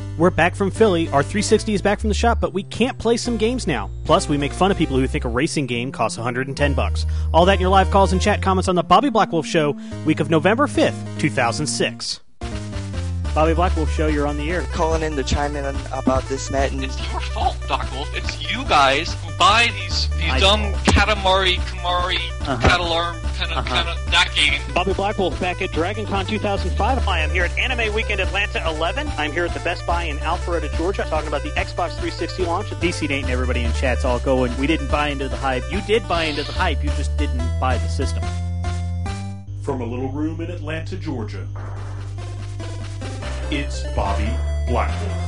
We're back from Philly. Our 360 is back from the shop, but we can't play some games now. Plus, we make fun of people who think a racing game costs $110. All that in your live calls and chat comments on the Bobby Blackwolf Show, week of November 5th, 2006. Bobby Blackwolf Show, you're on the air. Calling in to chime in about this net. And it's your fault, Doc Wolf. It's you guys who buy these dumb Katamari, Katalarm kind of that game. Bobby Blackwolf back at DragonCon 2005. I am here at Anime Weekend Atlanta 11. I'm here at the Best Buy in Alpharetta, Georgia, talking about the Xbox 360 launch. DC Nate and everybody in chat's all going, we didn't buy into the hype. You did buy into the hype, you just didn't buy the system. From a little room in Atlanta, Georgia, it's Bobby Blackwolf.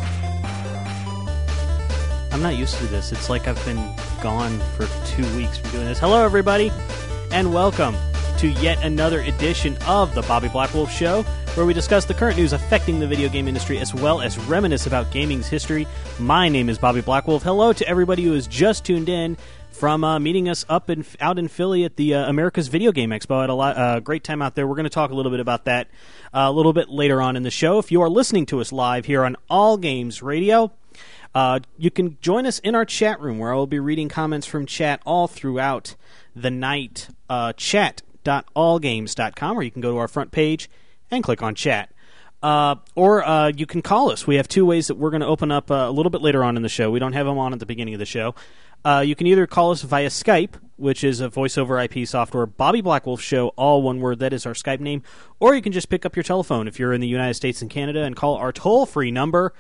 I'm not used to this. It's like I've been gone for 2 weeks from doing this. Hello, everybody, and welcome to yet another edition of the Bobby Blackwolf Show, where we discuss the current news affecting the video game industry as well as reminisce about gaming's history. My name is Bobby Blackwolf. Hello to everybody who has just tuned in from meeting us out in Philly at the America's Video Game Expo. I had a great time out there. We're going to talk a little bit about that a little bit later on in the show. If you are listening to us live here on All Games Radio, you can join us in our chat room, where I will be reading comments from chat all throughout the night. Chat.allgames.com, or you can go to our front page and click on chat. Or you can call us. We have two ways that we're going to open up a little bit later on in the show. We don't have them on at the beginning of the show. You can either call us via Skype, which is a voice-over IP software, Bobby Blackwolf Show, all one word. That is our Skype name. Or you can just pick up your telephone if you're in the United States and Canada and call our toll-free number,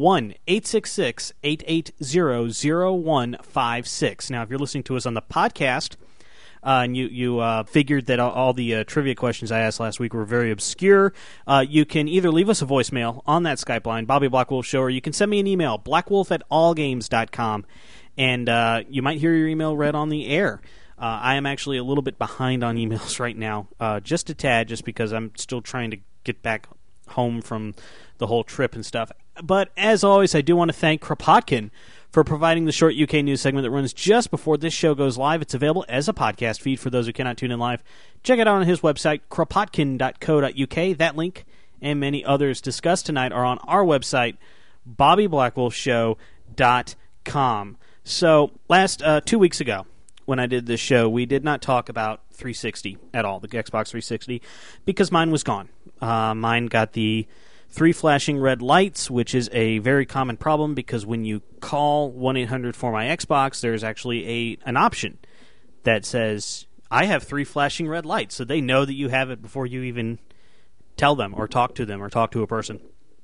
1-866-880-0156. Now, if you're listening to us on the podcast, and you figured that all the trivia questions I asked last week were very obscure, you can either leave us a voicemail on that Skype line, Bobby Blackwolf Show, or you can send me an email, blackwolf@allgames.com, and you might hear your email read on the air. I am actually a little bit behind on emails right now, just a tad, just because I'm still trying to get back home from the whole trip and stuff. But as always, I do want to thank Kropotkin for providing the short UK news segment that runs just before this show goes live. It's available as a podcast feed for those who cannot tune in live. Check it out on his website, kropotkin.co.uk. That link and many others discussed tonight are on our website, bobbyblackwolfshow.com. So, last 2 weeks ago, when I did this show, we did not talk about 360 at all, the Xbox 360, because mine was gone. Mine got the 3 flashing red lights, which is a very common problem because when you call 1-800-for-my-Xbox, there's actually an option that says, I have 3 flashing red lights, so they know that you have it before you even tell them or talk to a person.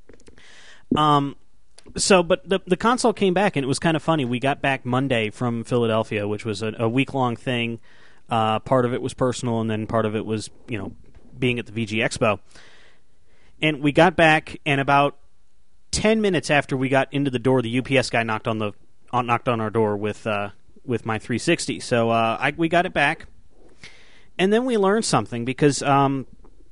But the console came back, and it was kind of funny. We got back Monday from Philadelphia, which was a week-long thing. Part of it was personal, and then part of it was, being at the VG Expo. And we got back, and about 10 minutes after we got into the door, the UPS guy knocked on our door with my 360. So we got it back, and then we learned something because a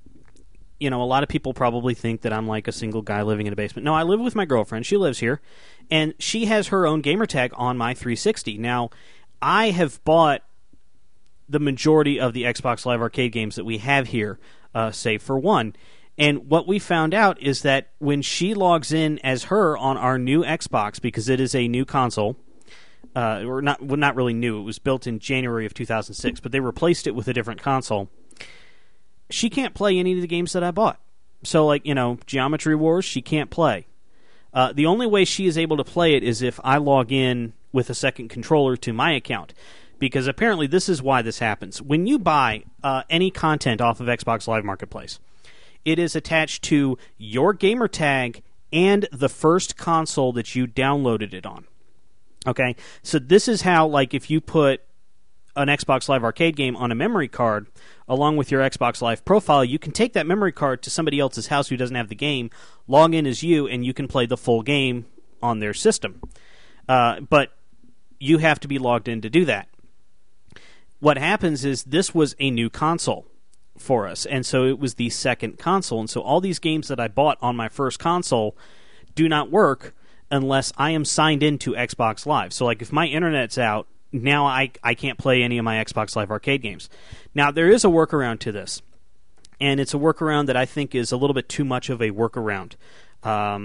lot of people probably think that I'm like a single guy living in a basement. No, I live with my girlfriend. She lives here, and she has her own gamer tag on my 360. Now, I have bought the majority of the Xbox Live Arcade games that we have here, save for one. And what we found out is that when she logs in as her on our new Xbox, because it is a new console, or not really new, it was built in January of 2006, but they replaced it with a different console, she can't play any of the games that I bought. So, Geometry Wars, she can't play. The only way she is able to play it is if I log in with a second controller to my account, because apparently this is why this happens. When you buy any content off of Xbox Live Marketplace, it is attached to your gamer tag and the first console that you downloaded it on. Okay? So this is how, if you put an Xbox Live Arcade game on a memory card, along with your Xbox Live profile, you can take that memory card to somebody else's house who doesn't have the game, log in as you, and you can play the full game on their system. But you have to be logged in to do that. What happens is this was a new console for us, and so it was the second console, and so all these games that I bought on my first console do not work unless I am signed into Xbox Live. So if my internet's out, now I can't play any of my Xbox Live Arcade games. Now, there is a workaround to this, and it's a workaround that I think is a little bit too much of a workaround.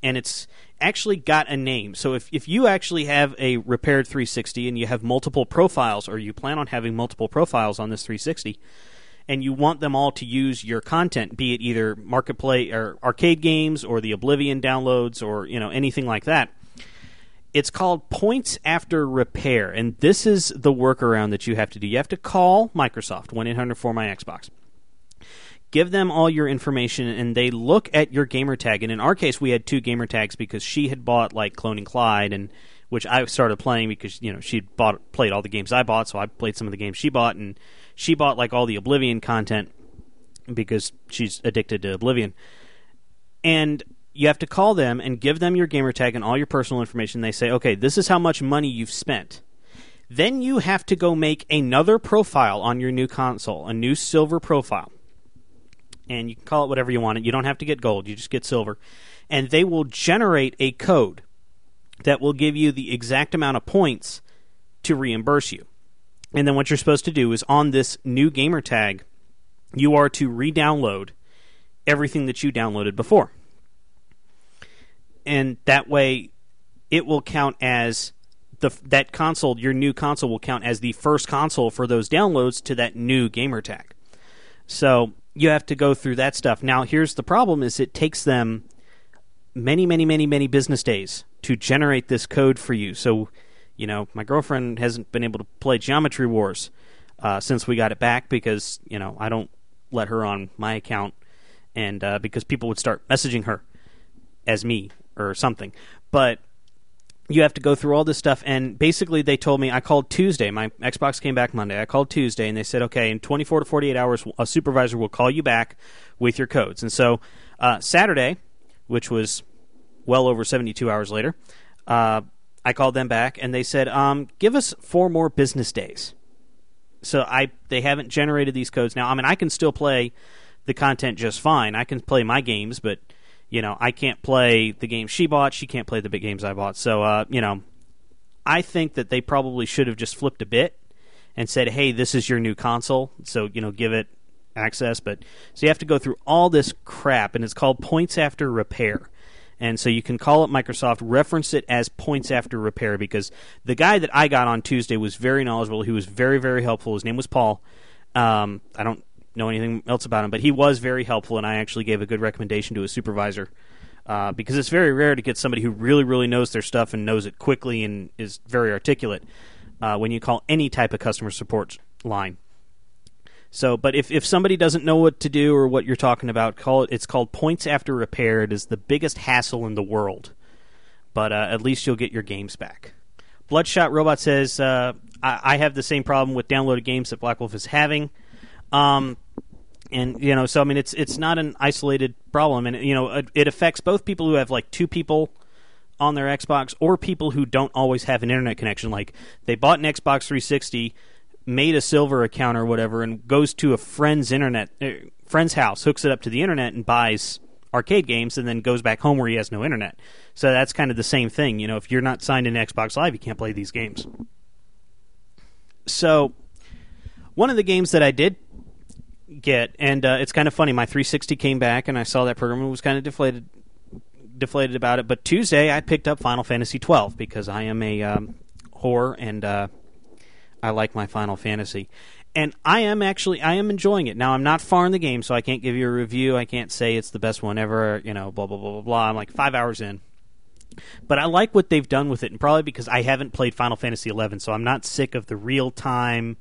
and it's actually got a name. So if you actually have a repaired 360 and you have multiple profiles, or you plan on having multiple profiles on this 360, and you want them all to use your content, be it either marketplace or arcade games or the Oblivion downloads or anything like that, it's called points after repair, and this is the workaround that you have to do. You have to call Microsoft, 1-800-4MY-XBOX. Give them all your information, and they look at your gamer tag. And in our case, we had 2 gamer tags because she had bought like Cloning Clyde, and which I started playing because she'd played all the games I bought, so I played some of the games she bought, and she bought like all the Oblivion content because she's addicted to Oblivion. And you have to call them and give them your gamer tag and all your personal information. They say, okay, this is how much money you've spent. Then you have to go make another profile on your new console, a new silver profile. And you can call it whatever you want. You don't have to get gold. You just get silver. And they will generate a code that will give you the exact amount of points to reimburse you. And then what you're supposed to do is on this new gamer tag, you are to re-download everything that you downloaded before. And that way it will count as that console, your new console will count as the first console for those downloads to that new gamer tag. So you have to go through that stuff. Now, here's the problem: is it takes them many, many, many, many business days to generate this code for you. So, my girlfriend hasn't been able to play Geometry Wars since we got it back because, I don't let her on my account, and because people would start messaging her as me or something. But you have to go through all this stuff, and basically they told me, I called Tuesday. My Xbox came back Monday. I called Tuesday, and they said, okay, in 24 to 48 hours, a supervisor will call you back with your codes. And so Saturday, which was well over 72 hours later, I called them back, and they said, give us 4 more business days. So they haven't generated these codes now. I mean, I can still play the content just fine. I can play my games, but I can't play the games she bought. She can't play the big games I bought. So, I think that they probably should have just flipped a bit and said, hey, this is your new console, so, give it access. But so you have to go through all this crap, and it's called points after repair. And so you can call up Microsoft, reference it as points after repair, because the guy that I got on Tuesday was very knowledgeable. He was very, very helpful. His name was Paul. I don't know anything else about him, but he was very helpful, and I actually gave a good recommendation to a supervisor because it's very rare to get somebody who really, really knows their stuff and knows it quickly and is very articulate when you call any type of customer support line. So, but if somebody doesn't know what to do or what you're talking about, call it. It's called points after repair. It is the biggest hassle in the world, but at least you'll get your games back. Bloodshot Robot says, I have the same problem with downloaded games that Black Wolf is having. And so I mean, it's not an isolated problem, and it affects both people who have like 2 people on their Xbox or people who don't always have an internet connection. Like they bought an Xbox 360, made a silver account or whatever, and goes to a friend's house, hooks it up to the internet, and buys arcade games, and then goes back home where he has no internet. So that's kind of the same thing. If you're not signed into Xbox Live, you can't play these games. So one of the games that I did get, and it's kind of funny, my 360 came back and I saw that program and was kind of deflated about it, but Tuesday I picked up Final Fantasy 12 because I am a whore and I like my Final Fantasy, and I am enjoying it. Now I'm not far in the game, so I can't give you a review. I can't say it's the best one ever, blah blah blah blah blah. I'm like 5 hours in, but I like what they've done with it, and probably because I haven't played Final Fantasy 11, so I'm not sick of the real-time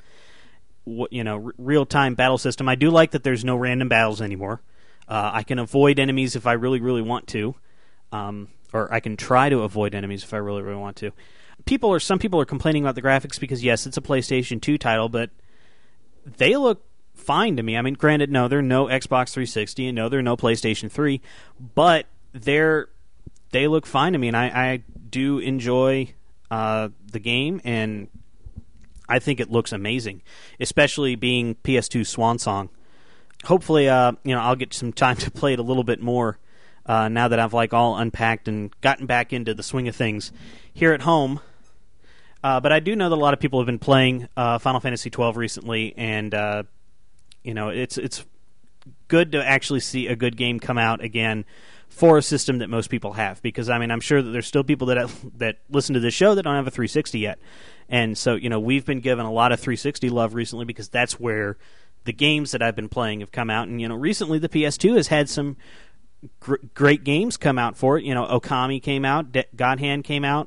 battle system. I do like that there's no random battles anymore. I can avoid enemies if I really, really want to, or I can try to avoid enemies if I really, really want to. Some people are complaining about the graphics because yes, it's a PlayStation 2 title, but they look fine to me. I mean, granted, no, they're no Xbox 360, and no, they're no PlayStation 3, but they look fine to me, and I do enjoy the game, and I think it looks amazing, especially being PS2 swan song. Hopefully, I'll get some time to play it a little bit more now that I've all unpacked and gotten back into the swing of things here at home. But I do know that a lot of people have been playing Final Fantasy 12 recently, and it's good to actually see a good game come out again for a system that most people have. Because, I mean, I'm sure that there's still people that listen to this show that don't have a 360 yet. And so, we've been given a lot of 360 love recently because that's where the games that I've been playing have come out. And, recently the PS2 has had some great games come out for it. Okami came out, God Hand came out.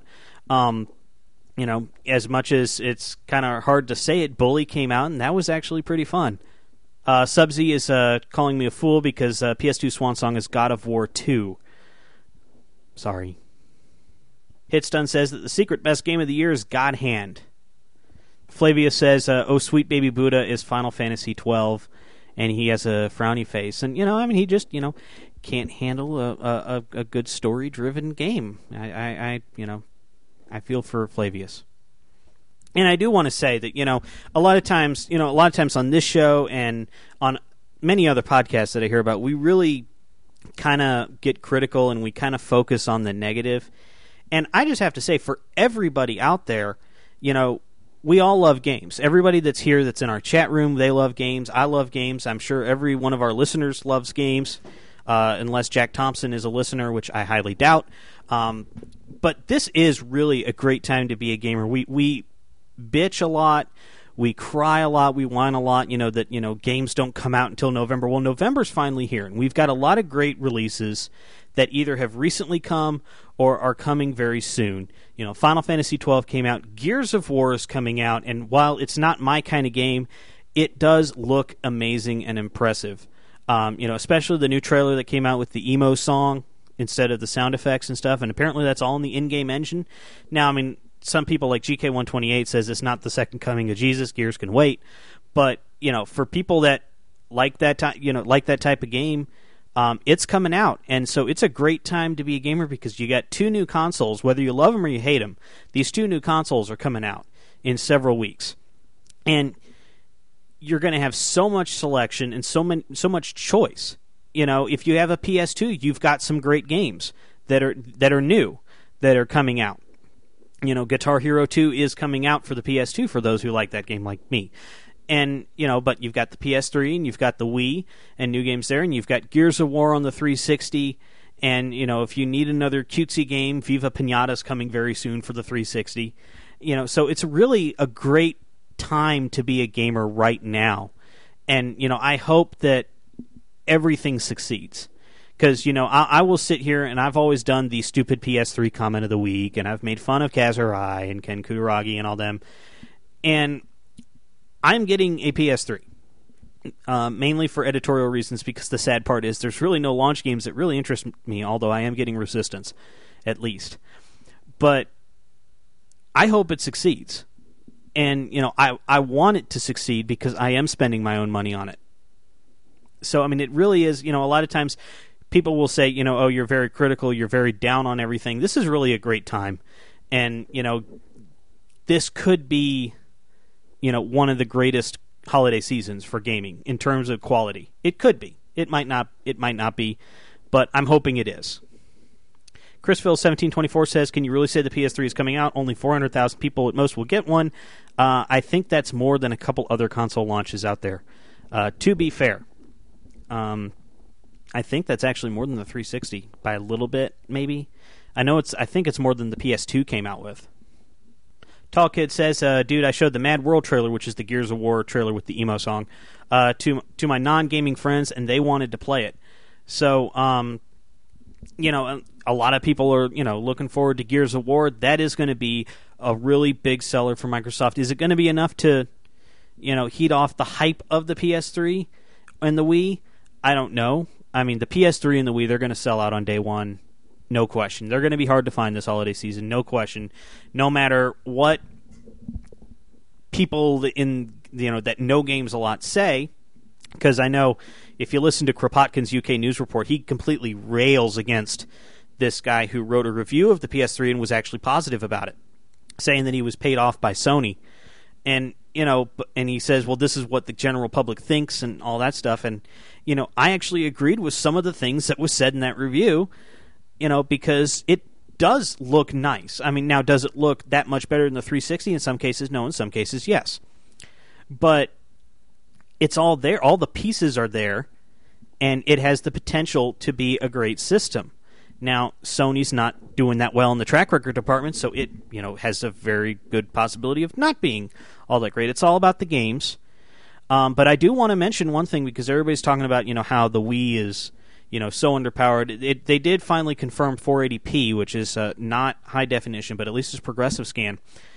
As much as it's kind of hard to say it, Bully came out, and that was actually pretty fun. Subsy is calling me a fool because PS2 Swan Song is God of War 2. Sorry. Hitstun says that the secret best game of the year is God Hand. Flavia says, oh, Sweet Baby Buddha is Final Fantasy 12, and he has a frowny face. And, he just, can't handle a good story-driven game. I feel for Flavius. And I do want to say that, a lot of times on this show and on many other podcasts that I hear about, we really kind of get critical and we kind of focus on the negative. And I just have to say, for everybody out there, we all love games. Everybody that's here that's in our chat room, they love games. I love games. I'm sure every one of our listeners loves games, unless Jack Thompson is a listener, which I highly doubt. But this is really a great time to be a gamer. We bitch a lot, we cry a lot, we whine a lot, that games don't come out until November. Well, November's finally here, and we've got a lot of great releases that either have recently come or are coming very soon. Final Fantasy 12 came out, Gears of War is coming out, and while it's not my kind of game, it does look amazing and impressive. Especially the new trailer that came out with the emo song instead of the sound effects and stuff, and apparently that's all in the in-game engine. Now, some people like GK128 says it's not the second coming of Jesus. Gears can wait, but for people that like that type of game, it's coming out, and so it's a great time to be a gamer because you got two new consoles, whether you love them or you hate them. These two new consoles are coming out in several weeks, and you're going to have so much selection and so much choice. If you have a PS2, you've got some great games that are new that are coming out. Guitar Hero 2 is coming out for the PS2 for those who like that game like me. And, but you've got the PS3 and you've got the Wii and new games there, and you've got Gears of War on the 360. And, if you need another cutesy game, Viva Pinata's coming very soon for the 360. So it's really a great time to be a gamer right now. And, I hope that everything succeeds. Because, I will sit here, and I've always done the stupid PS3 comment of the week, and I've made fun of Kazurai and Ken Kutaragi and all them. And I'm getting a PS3, mainly for editorial reasons, because the sad part is there's really no launch games that really interest me, although I am getting Resistance, at least. But I hope it succeeds. And, I want it to succeed because I am spending my own money on it. So, it really is, a lot of times people will say, oh, you're very critical, you're very down on everything. This is really a great time. And, this could be, one of the greatest holiday seasons for gaming in terms of quality. It could be. It might not be, but I'm hoping it is. Chrisville1724 says, can you really say the PS3 is coming out? Only 400,000 people at most will get one. I think that's more than a couple other console launches out there. To be fair, I think that's actually more than the 360 by a little bit, maybe. I think it's more than the PS2 came out with. Tall Kid says, dude, I showed the Mad World trailer, which is the Gears of War trailer with the emo song, to my non-gaming friends, and they wanted to play it. So, a lot of people are, looking forward to Gears of War. That is going to be a really big seller for Microsoft. Is it going to be enough to, heat off the hype of the PS3 and the Wii? I don't know. The PS3 and the Wii, they're going to sell out on day one. No question. They're going to be hard to find this holiday season. No question. No matter what people that know games a lot say, because I know if you listen to Kropotkin's UK News Report, he completely rails against this guy who wrote a review of the PS3 and was actually positive about it, saying that he was paid off by Sony. And, and he says, well, this is what the general public thinks and all that stuff. And, I actually agreed with some of the things that was said in that review, because it does look nice. Now, does it look that much better than the 360? In some cases, no. In some cases, yes. But it's all there. All the pieces are there, and it has the potential to be a great system. Now, Sony's not doing that well in the track record department, so it has a very good possibility of not being all that great. It's all about the games. But I do want to mention one thing, because everybody's talking about how the Wii is so underpowered. They did finally confirm 480p, which is not high definition, but at least it's progressive scan.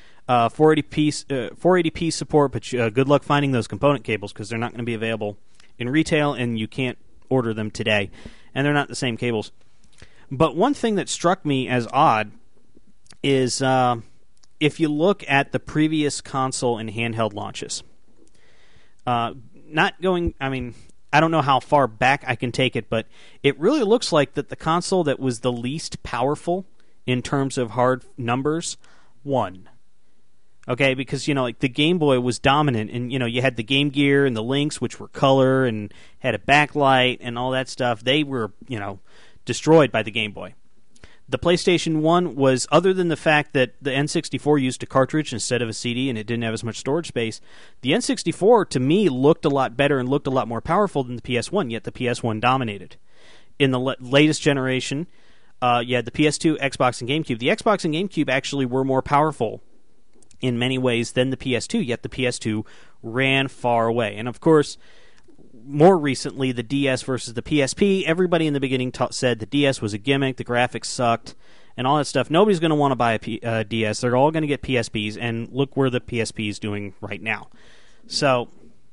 480p support, but good luck finding those component cables, because they're not going to be available in retail, and you can't order them today, and they're not the same cables. But one thing that struck me as odd is if you look at the previous console and handheld launches, I don't know how far back I can take it, but it really looks like that the console that was the least powerful in terms of hard numbers won. Okay, because, like the Game Boy was dominant, and, you had the Game Gear and the Lynx, which were color and had a backlight and all that stuff. They were, destroyed by the Game Boy. The PlayStation 1 was, other than the fact that the N64 used a cartridge instead of a CD and it didn't have as much storage space, the N64, to me, looked a lot better and looked a lot more powerful than the PS1, yet the PS1 dominated. In the latest generation, you had the PS2, Xbox, and GameCube. The Xbox and GameCube actually were more powerful in many ways than the PS2, yet the PS2 ran far away. And, of course, more recently, the DS versus the PSP, everybody in the beginning said the DS was a gimmick, the graphics sucked, and all that stuff. Nobody's going to want to buy a DS. They're all going to get PSPs, and look where the PSP is doing right now. So,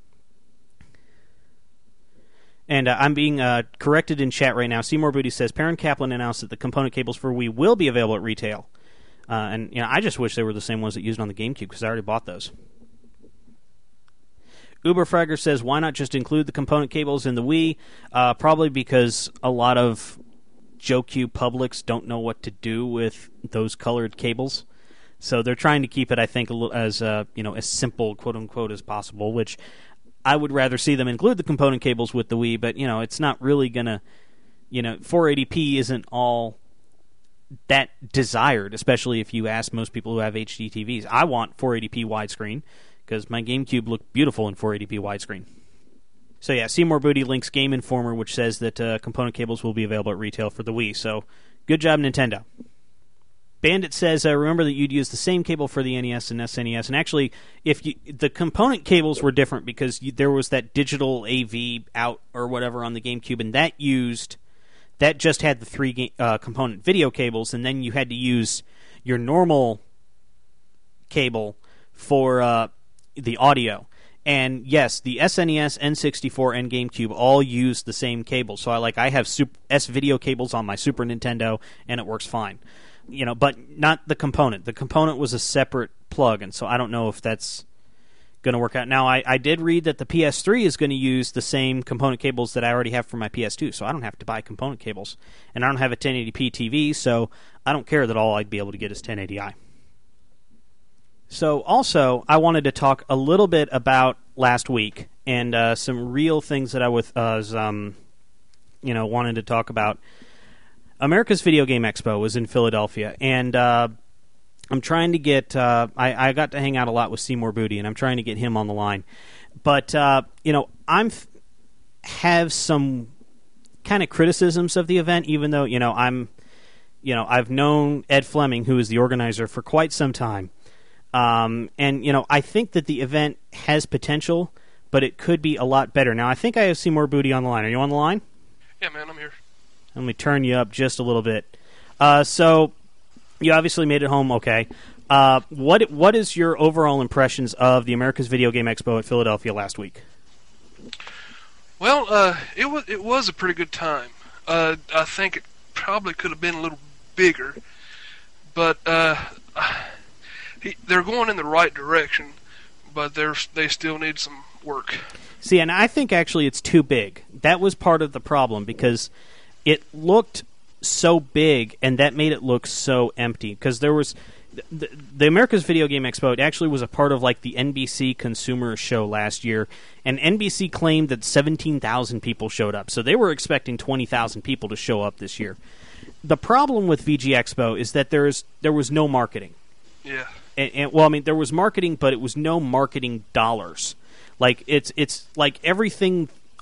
and I'm being corrected in chat right now. Seymour Booty says, Perrin Kaplan announced that the component cables for Wii will be available at retail. And I just wish they were the same ones that used on the GameCube, because I already bought those. Uberfragger says, why not just include the component cables in the Wii? Probably because a lot of JoeQ publics don't know what to do with those colored cables. So they're trying to keep it, I think, as simple, quote-unquote, as possible, which I would rather see them include the component cables with the Wii, but, it's not really going to, 480p isn't all that desired, especially if you ask most people who have HD TVs. I want 480p widescreen, because my GameCube looked beautiful in 480p widescreen. So yeah, Seymour Booty links Game Informer, which says that component cables will be available at retail for the Wii. So good job, Nintendo. Bandit says, remember that you'd use the same cable for the NES and SNES. And actually, the component cables were different, because there was that digital AV out or whatever on the GameCube, and that just had the three component video cables, and then you had to use your normal cable for the audio. And yes, the SNES, N64, and GameCube all use the same cable. So I have S-video cables on my Super Nintendo, and it works fine. But not the component. The component was a separate plug, and so I don't know if that's going to work out. Now, I did read that the PS3 is going to use the same component cables that I already have for my PS2, so I don't have to buy component cables. And I don't have a 1080p TV, so I don't care that all I'd be able to get is 1080i. So also, I wanted to talk a little bit about last week and some real things that I was wanted to talk about. America's Video Game Expo was in Philadelphia, and I'm trying to get... I got to hang out a lot with Seymour Booty, and I'm trying to get him on the line. But, have some kind of criticisms of the event, even though, I've known Ed Fleming, who is the organizer, for quite some time. I think that the event has potential, but it could be a lot better. Now, I think I have Seymour Booty on the line. Are you on the line? Yeah, man, I'm here. Let me turn you up just a little bit. So, you obviously made it home okay. What is your overall impressions of the America's Video Game Expo at Philadelphia last week? Well, it was a pretty good time. I think it probably could have been a little bigger, but they're going in the right direction, but they still need some work. See, and I think actually it's too big. That was part of the problem, because it looked so big, and that made it look so empty. Because there was the America's Video Game Expo. It actually was a part of the NBC Consumer Show last year, and NBC claimed that 17,000 people showed up. So they were expecting 20,000 people to show up this year. The problem with VG Expo is that there was no marketing. Yeah. There was marketing, but it was no marketing dollars. It's like everything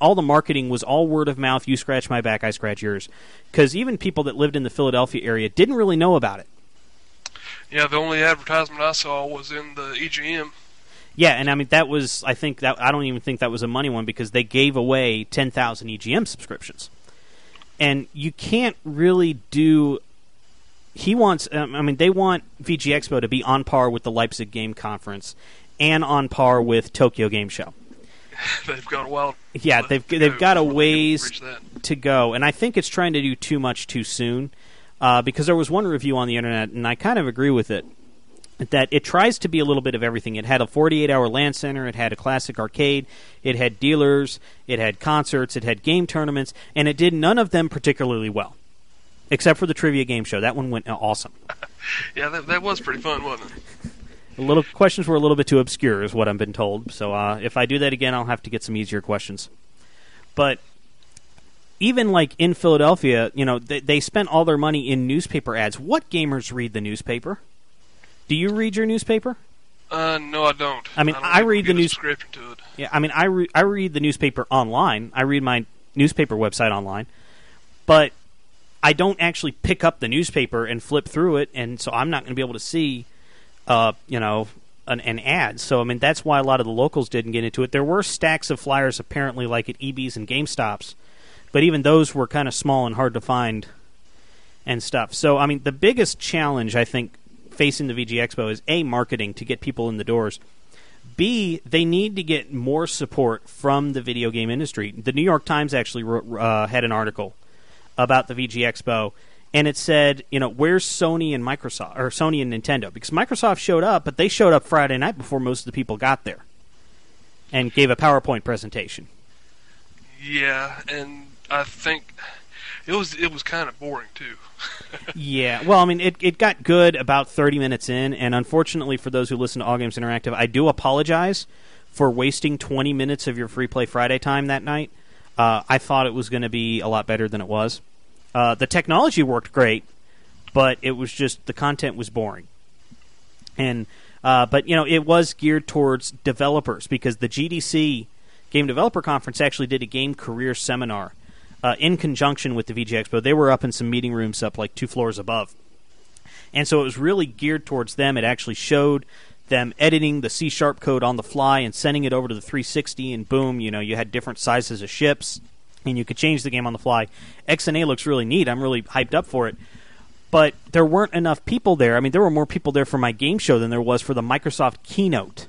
all the marketing was all word of mouth. You scratch my back, I scratch yours. Because even people that lived in the Philadelphia area didn't really know about it. Yeah, the only advertisement I saw was in the EGM. Yeah, and I mean that was, I don't even think that was a money one because they gave away 10,000 EGM subscriptions. And you can't really do. They want VG Expo to be on par with the Leipzig Game Conference and on par with Tokyo Game Show. They've got a while. Yeah, they've got a ways to go, and I think it's trying to do too much too soon. Because there was one review on the internet, and I kind of agree with it, that it tries to be a little bit of everything. It had a 48-hour LAN center, it had a classic arcade, it had dealers, it had concerts, it had game tournaments, and it did none of them particularly well, except for the trivia game show. That one went awesome. Yeah, that was pretty fun, wasn't it? The questions were a little bit too obscure, is what I've been told. So if I do that again, I'll have to get some easier questions. But even like in Philadelphia, they spent all their money in newspaper ads. What gamers read the newspaper? Do you read your newspaper? No, I don't. I mean, I read the subscription to it. Yeah, I mean, I read the newspaper online. I read my newspaper website online, but I don't actually pick up the newspaper and flip through it, and so I'm not going to be able to see, an ad. So I mean, that's why a lot of the locals didn't get into it. There were stacks of flyers apparently, like at EBs and GameStops, but even those were kind of small and hard to find and stuff. So I mean, the biggest challenge I think facing the VG Expo is A, marketing to get people in the doors. B, they need to get more support from the video game industry. The New York Times actually had an article about the VG Expo, and it said, where's Sony and Microsoft, or Sony and Nintendo? Because Microsoft showed up, but they showed up Friday night before most of the people got there, and gave a PowerPoint presentation. Yeah, and I think it was kind of boring too. Yeah, well, I mean, it got good about 30 minutes in, and unfortunately for those who listen to All Games Interactive, I do apologize for wasting 20 minutes of your Free Play Friday time that night. I thought it was going to be a lot better than it was. The technology worked great, but it was just the content was boring. And but it was geared towards developers because the GDC Game Developer Conference actually did a game career seminar in conjunction with the VG Expo. They were up in some meeting rooms up like 2 floors above. And so it was really geared towards them. It actually showed them editing the C# code on the fly and sending it over to the 360, and boom, you had different sizes of ships, and you could change the game on the fly. XNA looks really neat. I'm really hyped up for it. But there weren't enough people there. I mean, there were more people there for my game show than there was for the Microsoft keynote.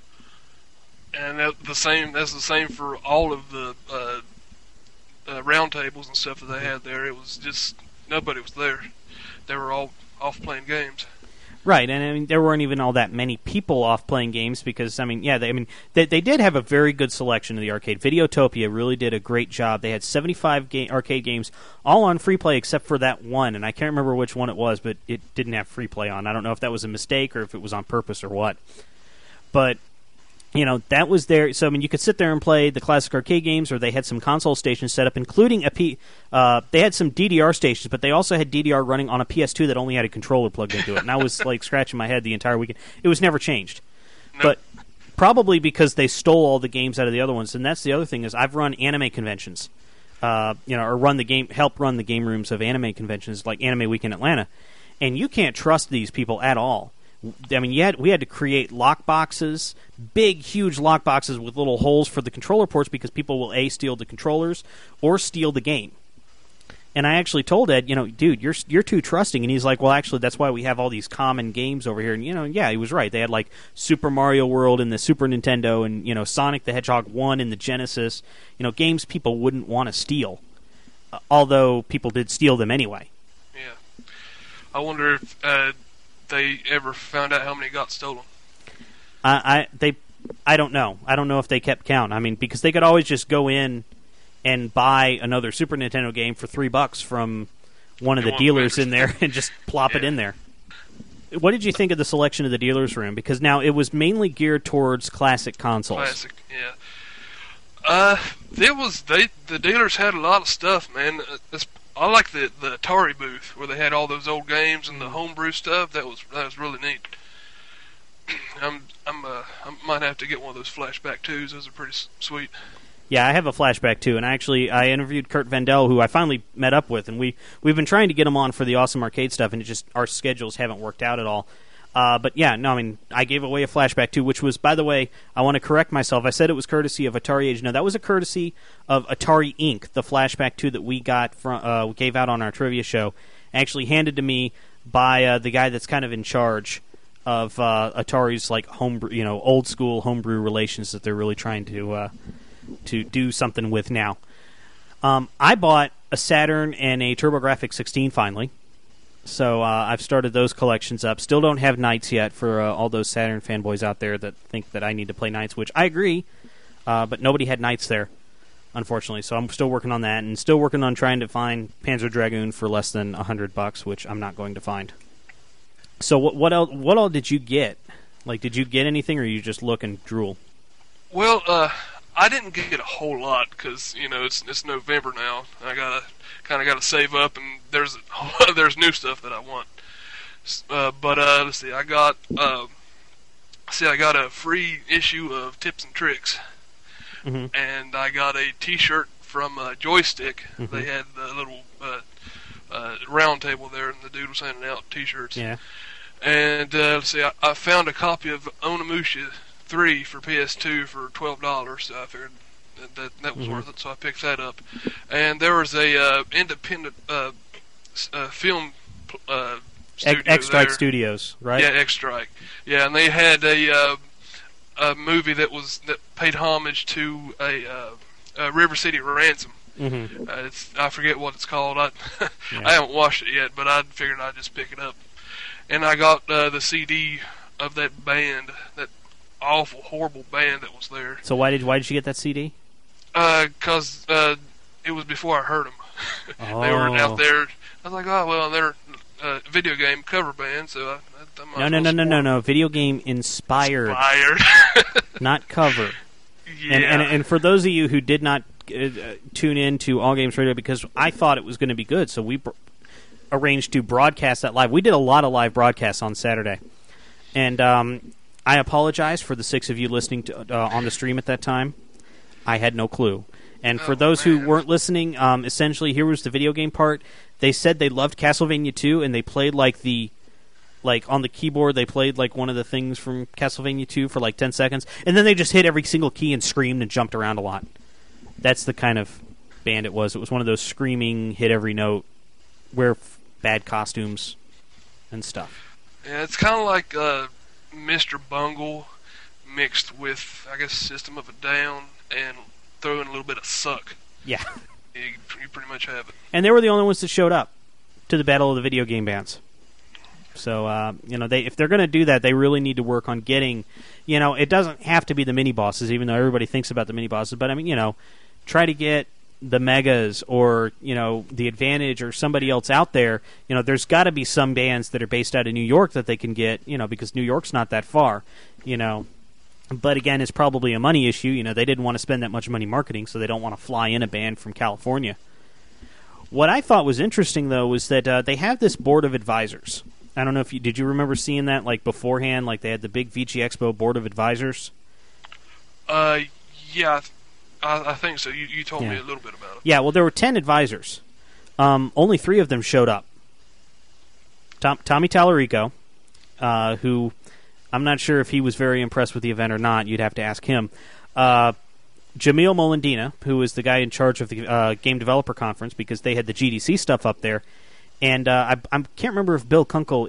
And that's the same for all of the round tables and stuff that they had there. It was just nobody was there. They were all off playing games. Right, and I mean there weren't even all that many people off playing games because they did have a very good selection of the arcade. Videotopia really did a great job. They had 75 arcade games, all on free play except for that one, and I can't remember which one it was, but it didn't have free play on. I don't know if that was a mistake or if it was on purpose or what. But that was there. So, I mean, you could sit there and play the classic arcade games, or they had some console stations set up, including they had some DDR stations, but they also had DDR running on a PS2 that only had a controller plugged into it. And I was, like, scratching my head the entire weekend. It was never changed. No. But probably because they stole all the games out of the other ones. And that's the other thing is I've run anime conventions, or help run the game rooms of anime conventions like Anime Week in Atlanta. And you can't trust these people at all. I mean, we had to create lock boxes, big, huge lock boxes with little holes for the controller ports because people will steal the controllers or steal the game. And I actually told Ed, dude, you're too trusting. And he's like, well, actually, that's why we have all these common games over here. And yeah, he was right. They had like Super Mario World in the Super Nintendo, and Sonic the Hedgehog 1 in the Genesis. Games people wouldn't want to steal, although people did steal them anyway. Yeah, I wonder if they ever found out how many got stolen. I don't know. I don't know if they kept count. I mean, because they could always just go in and buy another Super Nintendo game for $3 from one of the dealers in there and just plop it in there. What did you think of the selection of the dealer's room? Because now it was mainly geared towards classic consoles. Classic, yeah. The dealers had a lot of stuff, man. I like the Atari booth where they had all those old games and the homebrew stuff. That was really neat. I might have to get one of those Flashback 2s. Those are pretty sweet. Yeah, I have a flashback too, and I interviewed Kurt Vendel, who I finally met up with, and we've been trying to get him on for the Awesome Arcade stuff, and our schedules haven't worked out at all. But yeah, no, I mean, I gave away a flashback too, which was, by the way, I want to correct myself. I said it was courtesy of Atari Age. No, that was a courtesy of Atari Inc., the flashback 2 that we got from gave out on our trivia show, actually handed to me by the guy that's kind of in charge of Atari's like homebrew, old school homebrew relations that they're really trying to do something with now. I bought a Saturn and a TurboGrafx 16 finally. So I've started those collections up. Still don't have Knights yet for all those Saturn fanboys out there that think that I need to play Knights, which I agree, but nobody had Knights there, unfortunately. So I'm still working on that, and still working on trying to find Panzer Dragoon for less than $100, which I'm not going to find. So what all did you get? Like, did you get anything, or you just look and drool? Well, I didn't get a whole lot because it's November now. I gotta save up, and there's new stuff that I want. But let's see, I got a free issue of Tips and Tricks, and I got a T-shirt from Joystick. They had the little round table there, and the dude was handing out T-shirts. Yeah. And let's see, I found a copy of Onimusha 3 for PS2 for $12, so I figured that was worth it, so I picked that up. And there was a independent film studio X-Strike there. Studios, right? Yeah, X-Strike. Yeah, and they had a movie that paid homage to a River City Ransom. I forget what it's called. I haven't watched it yet, but I figured I'd just pick it up. And I got the CD of that band, that awful, horrible band that was there. So why did you get that CD? Because it was before I heard them. They were out there. I was like, oh well, they're a video game cover band, so No. Video game inspired. Not cover. Yeah. And for those of you who did not tune in to All Games Radio, because I thought it was going to be good, so we arranged to broadcast that live. We did a lot of live broadcasts on Saturday, and I apologize for the 6 of you listening to on the stream at that time. I had no clue. And for those who weren't listening, essentially, here was the video game part. They said they loved Castlevania 2, and they played on the keyboard, they played like one of the things from Castlevania 2 for like 10 seconds, and then they just hit every single key and screamed and jumped around a lot. That's the kind of band it was. It was one of those screaming, hit every note, wear bad costumes and stuff. Yeah, it's kind of like Mr. Bungle mixed with, I guess, System of a Down and throw in a little bit of Suck. Yeah. You pretty much have it. And they were the only ones that showed up to the Battle of the Video Game Bands. So, if they're going to do that, they really need to work on getting, it doesn't have to be the mini-bosses, even though everybody thinks about the mini-bosses, but, try to get the Megas or, the Advantage or somebody else out there. There's got to be some bands that are based out of New York that they can get, because New York's not that far, But again, it's probably a money issue. They didn't want to spend that much money marketing, so they don't want to fly in a band from California. What I thought was interesting, though, was that they have this board of advisors. I don't know if did you remember seeing that beforehand? They had the big VG Expo board of advisors. Yeah, I think so. You told me a little bit about it. Yeah, well, there were 10 advisors. Only 3 of them showed up. Tommy Tallarico, who I'm not sure if he was very impressed with the event or not. You'd have to ask him. Jamil Molendina, who is the guy in charge of the Game Developer Conference, because they had the GDC stuff up there. And I can't remember if Bill Kunkel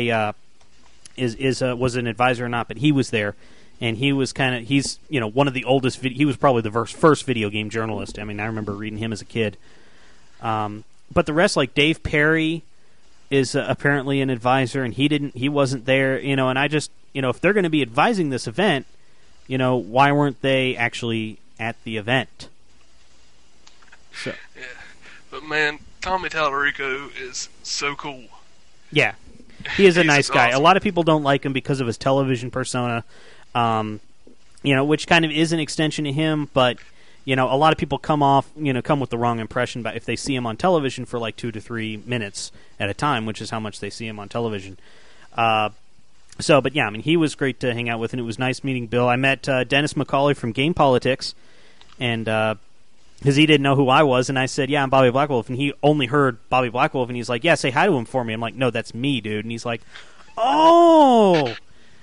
was an advisor or not, but he was there, and he was he's one of the oldest. He was probably the first video game journalist. I mean, I remember reading him as a kid. But the rest, like Dave Perry, is apparently an advisor, and he wasn't there. And I just if they're going to be advising this event, why weren't they actually at the event? So. Yeah, but man, Tommy Tallarico is so cool. Yeah, he is a nice guy. Awesome. A lot of people don't like him because of his television persona, which kind of is an extension of him. But a lot of people come with the wrong impression if they see him on television for like 2 to 3 minutes at a time, which is how much they see him on television. But yeah, I mean, he was great to hang out with, and it was nice meeting Bill. I met Dennis McCauley from Game Politics, and because he didn't know who I was, and I said, "Yeah, I'm Bobby Blackwolf," and he only heard Bobby Blackwolf, and he's like, "Yeah, say hi to him for me." I'm like, "No, that's me, dude," and he's like, "Oh."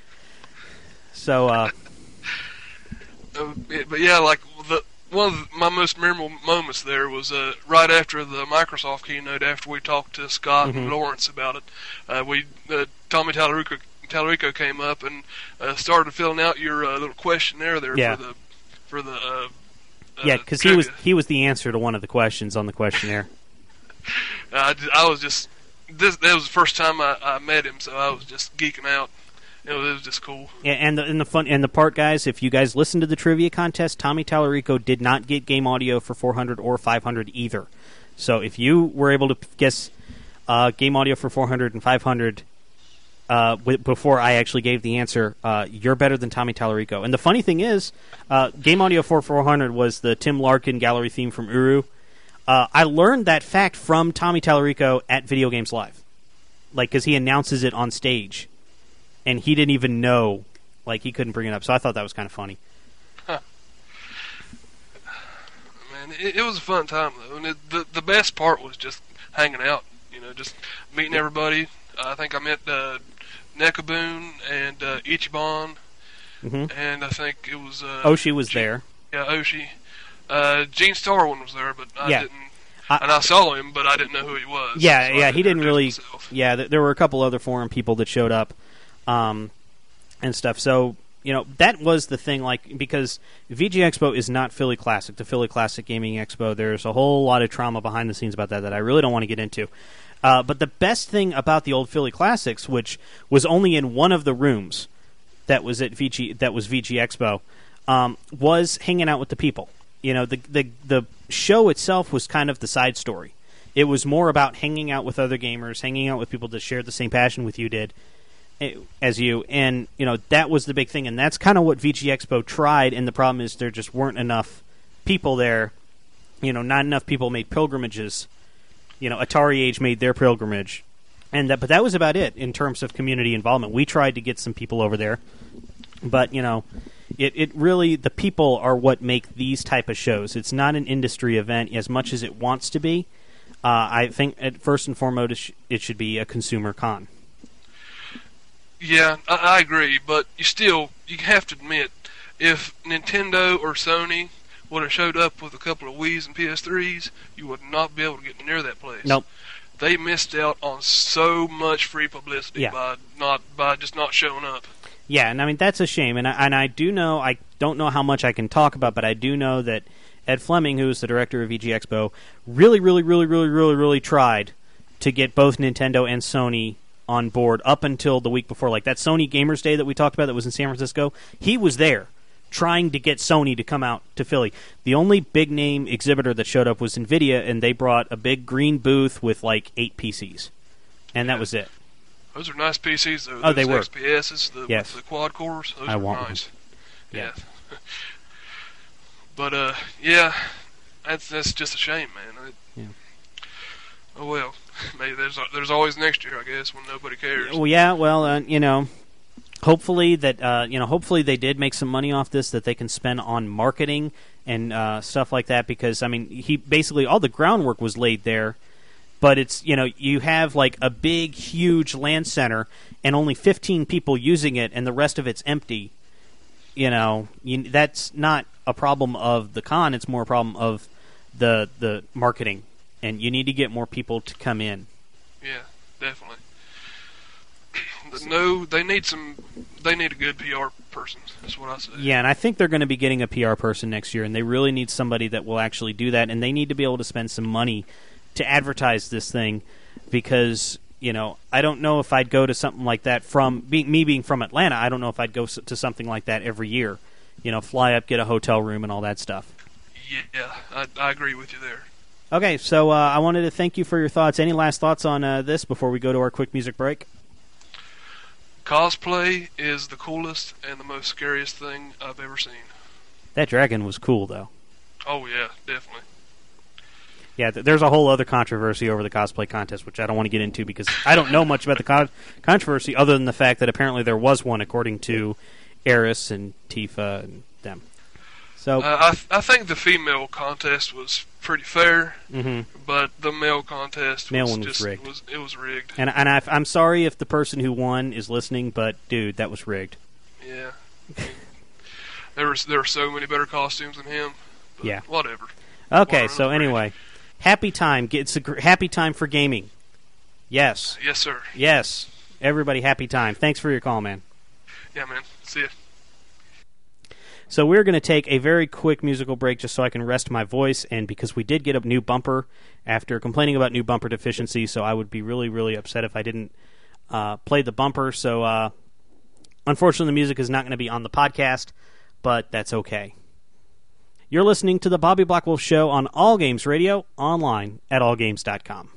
So, but yeah, like one of my most memorable moments there was right after the Microsoft keynote. After we talked to Scott and Lawrence about it, Tommy Tallarico came up and started filling out your little questionnaire there for the because he was the answer to one of the questions on the questionnaire. I was just that was the first time I met him, so I was just geeking out. It was just cool. Yeah, and the part, guys, if you guys listen to the trivia contest, Tommy Tallarico did not get game audio for 400 or 500 either. So if you were able to guess game audio for 400 and 500 before I actually gave the answer, you're better than Tommy Tallarico. And the funny thing is, game audio for 400 was the Tim Larkin gallery theme from Uru. I learned that fact from Tommy Tallarico at Video Games Live, because he announces it on stage. And he didn't even know, he couldn't bring it up. So I thought that was kind of funny. Huh. Man, it was a fun time, though. And the best part was just hanging out, just meeting everybody. I think I met Nekaboon and Ichiban. And I think it was... Oshi was there. Yeah, Oshi. Gene Starwin was there, but I didn't... and I saw him, but I didn't know who he was. Yeah, he didn't really... Myself. Yeah, there were a couple other forum people that showed up. And stuff. So, that was the thing, because VG Expo is not Philly Classic, the Philly Classic Gaming Expo. There's a whole lot of trauma behind the scenes about that I really don't want to get into. But the best thing about the old Philly Classics, which was only in one of the rooms that was at VG Expo, was hanging out with the people. The show itself was kind of the side story. It was more about hanging out with other gamers, hanging out with people that shared the same passion with you did. As you, and that was the big thing, and that's kind of what VG Expo tried. And the problem is there just weren't enough people there. Not enough people made pilgrimages. Atari Age made their pilgrimage, but that was about it in terms of community involvement. We tried to get some people over there, but it really, the people are what make these type of shows. It's not an industry event as much as it wants to be. I think first and foremost it should be a consumer con. Yeah, I agree, but you have to admit, if Nintendo or Sony would have showed up with a couple of Wii's and PS3s, you would not be able to get near that place. Nope. They missed out on so much free publicity by just not showing up. Yeah, and that's a shame. And I do know, I don't know how much I can talk about, but I do know that Ed Fleming, who is the director of VG Expo, really tried to get both Nintendo and Sony on board up until the week before. That Sony Gamers Day that we talked about that was in San Francisco, he was there trying to get Sony to come out to Philly. The only big-name exhibitor that showed up was NVIDIA, and they brought a big green booth with 8 PCs. And that was it. Those are nice PCs, though. Oh, they were. XPSs, with the quad cores, those are nice. Yeah. But, that's just a shame, man. Oh, well. Maybe there's always next year, I guess, when nobody cares. Well, yeah. Well, hopefully hopefully they did make some money off this that they can spend on marketing and stuff like that. Because he basically all the groundwork was laid there, but it's you have a big, huge land center and only 15 people using it, and the rest of it's empty. That's not a problem of the con; it's more a problem of the marketing. And you need to get more people to come in. Yeah, definitely. No, they need a good PR person. That's what I say. Yeah, and I think they're going to be getting a PR person next year, and they really need somebody that will actually do that, and they need to be able to spend some money to advertise this thing, because, I don't know if I'd go to something like that me being from Atlanta. I don't know if I'd go to something like that every year. Fly up, get a hotel room, and all that stuff. Yeah, I agree with you there. Okay, so I wanted to thank you for your thoughts. Any last thoughts on this before we go to our quick music break? Cosplay is the coolest and the most scariest thing I've ever seen. That dragon was cool, though. Oh, yeah, definitely. Yeah, there's a whole other controversy over the cosplay contest, which I don't want to get into because I don't know much about the controversy other than the fact that apparently there was one, according to Eris and Tifa and them. So I think the female contest was pretty fair, mm-hmm. but the male contest was rigged. It was rigged. And I'm sorry if the person who won is listening, but dude, that was rigged. Yeah. There were so many better costumes than him. But yeah. Whatever. Okay, so anyway, happy time. It's a happy time for gaming. Yes. Yes, sir. Yes. Everybody, happy time. Thanks for your call, man. Yeah, man. See ya. So we're going to take a very quick musical break just so I can rest my voice, and because we did get a new bumper after complaining about new bumper deficiency, so I would be really, really upset if I didn't play the bumper. So unfortunately, the music is not going to be on the podcast, but that's okay. You're listening to the Bobby Blackwolf Show on All Games Radio, online at allgames.com.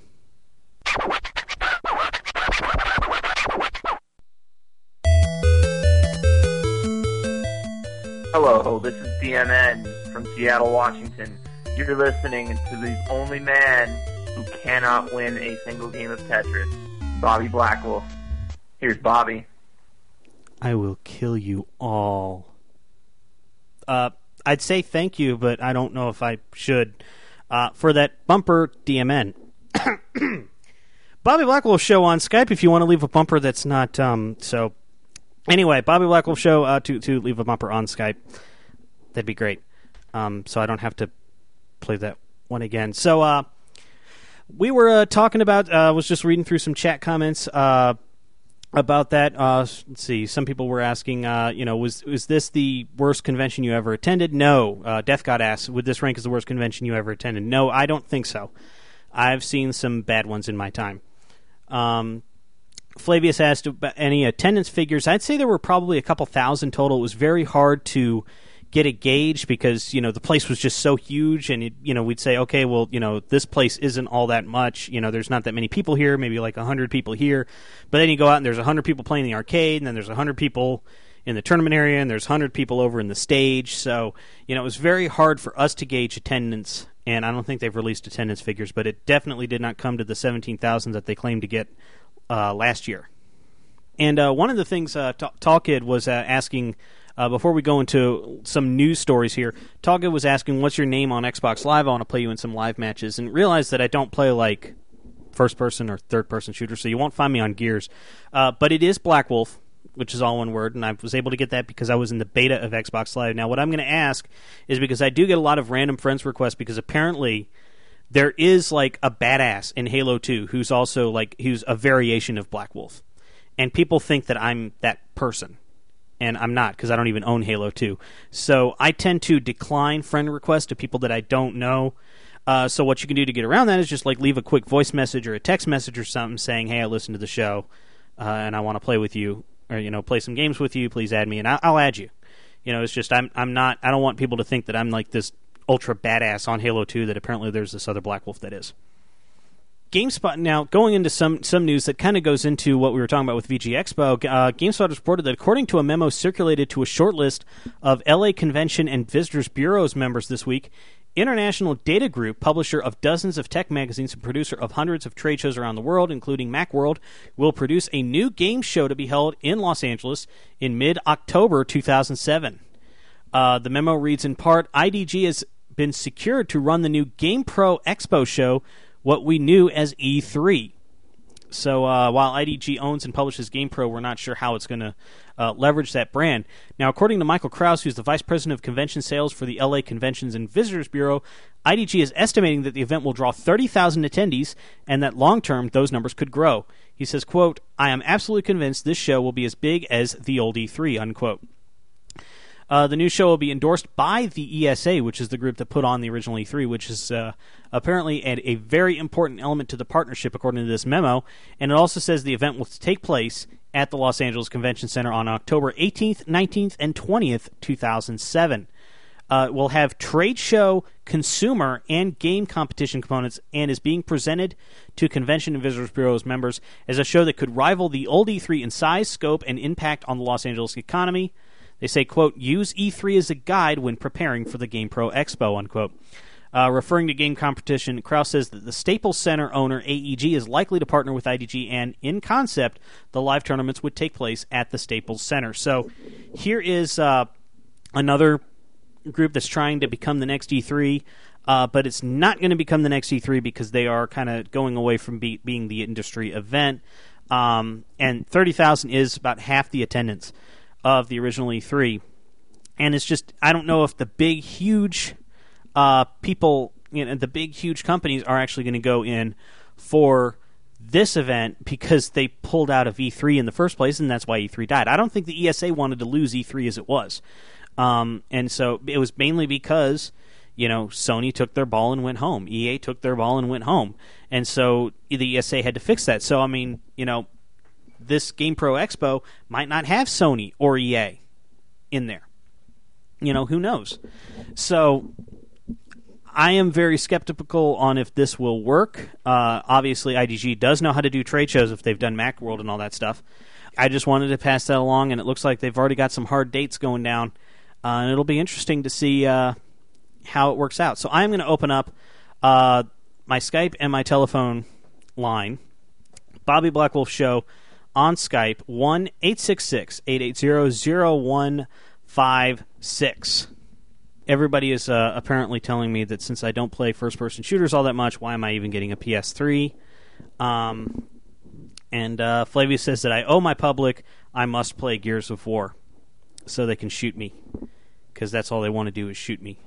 Hello, this is DMN from Seattle, Washington. You're listening to the only man who cannot win a single game of Tetris, Bobby Blackwolf. Here's Bobby. I will kill you all. I'd say thank you, but I don't know if I should. For that bumper, DMN. Bobby Blackwolf Show on Skype if you want to leave a bumper that's not... So, anyway, Bobby Blackwolf Show to leave a bumper on Skype. That'd be great. So I don't have to play that one again. So, we were talking about... was just reading through some chat comments about that. Let's see. Some people were asking, was this the worst convention you ever attended? No. Death God asks, would this rank as the worst convention you ever attended? No, I don't think so. I've seen some bad ones in my time. Flavius asked about any attendance figures. I'd say there were probably a couple thousand total. It was very hard to get a gauge because, the place was just so huge, and, we'd say, okay, well, this place isn't all that much. There's not that many people here, maybe like 100 people here. But then you go out and there's 100 people playing the arcade, and then there's 100 people in the tournament area, and there's 100 people over in the stage. So, it was very hard for us to gauge attendance, and I don't think they've released attendance figures, but it definitely did not come to the 17,000 that they claimed to get last year. And one of the things Talkid was asking... before we go into some news stories here, Talkid was asking, what's your name on Xbox Live? I want to play you in some live matches. And realize that I don't play like first-person or third-person shooters, so you won't find me on Gears. But it is Blackwolf, which is all one word, and I was able to get that because I was in the beta of Xbox Live. Now, what I'm going to ask is because I do get a lot of random friends requests because apparently there is like a badass in Halo 2 who's also like who's a variation of Blackwolf. And people think that I'm that person. And I'm not, because I don't even own Halo 2. So I tend to decline friend requests to people that I don't know. So what you can do to get around that is just like leave a quick voice message or a text message or something saying, hey, I listened to the show, and I want to play with you, or play some games with you. Please add me, and I'll add you. It's just I'm not. I don't want people to think that I'm like this ultra badass on Halo 2 that apparently there's this other Blackwolf that is. GameSpot, now, going into some news that kind of goes into what we were talking about with VG Expo, GameSpot has reported that according to a memo circulated to a short list of LA Convention and Visitors Bureau's members this week, International Data Group, publisher of dozens of tech magazines and producer of hundreds of trade shows around the world, including Macworld, will produce a new game show to be held in Los Angeles in mid-October 2007. The memo reads in part, IDG has been secured to run the new GamePro Expo show, what we knew as E3. So while IDG owns and publishes GamePro, we're not sure how it's going to leverage that brand. Now, according to Michael Krause, who's the Vice President of Convention Sales for the LA Conventions and Visitors Bureau, IDG is estimating that the event will draw 30,000 attendees and that long-term those numbers could grow. He says, quote, I am absolutely convinced this show will be as big as the old E3, unquote. The new show will be endorsed by the ESA, which is the group that put on the original E3, which is apparently a very important element to the partnership, according to this memo. And it also says the event will take place at the Los Angeles Convention Center on October 18th, 19th, and 20th, 2007. We'll have trade show, consumer, and game competition components, and is being presented to Convention and Visitors Bureau's members as a show that could rival the old E3 in size, scope, and impact on the Los Angeles economy. They say, quote, use E3 as a guide when preparing for the GamePro Expo, unquote. Referring to game competition, Krause says that the Staples Center owner, AEG, is likely to partner with IDG, and in concept, the live tournaments would take place at the Staples Center. So here is another group that's trying to become the next E3, but it's not going to become the next E3 because they are kind of going away from being the industry event. And 30,000 is about half the attendance of the original E3. And it's just, I don't know if the big, huge people, the big, huge companies are actually going to go in for this event because they pulled out of E3 in the first place, and that's why E3 died. I don't think the ESA wanted to lose E3 as it was. And so it was mainly because, Sony took their ball and went home. EA took their ball and went home. And so the ESA had to fix that. So, this GamePro Expo might not have Sony or EA in there. Who knows? So I am very skeptical on if this will work. Obviously, IDG does know how to do trade shows if they've done Macworld and all that stuff. I just wanted to pass that along, and it looks like they've already got some hard dates going down. And it'll be interesting to see how it works out. So I'm going to open up my Skype and my telephone line. Bobby Blackwolf Show on Skype, 1-866-880-0156. Everybody is apparently telling me that since I don't play first-person shooters all that much, why am I even getting a PS3? And Flavius says that I owe my public, I must play Gears of War so they can shoot me, because that's all they want to do is shoot me.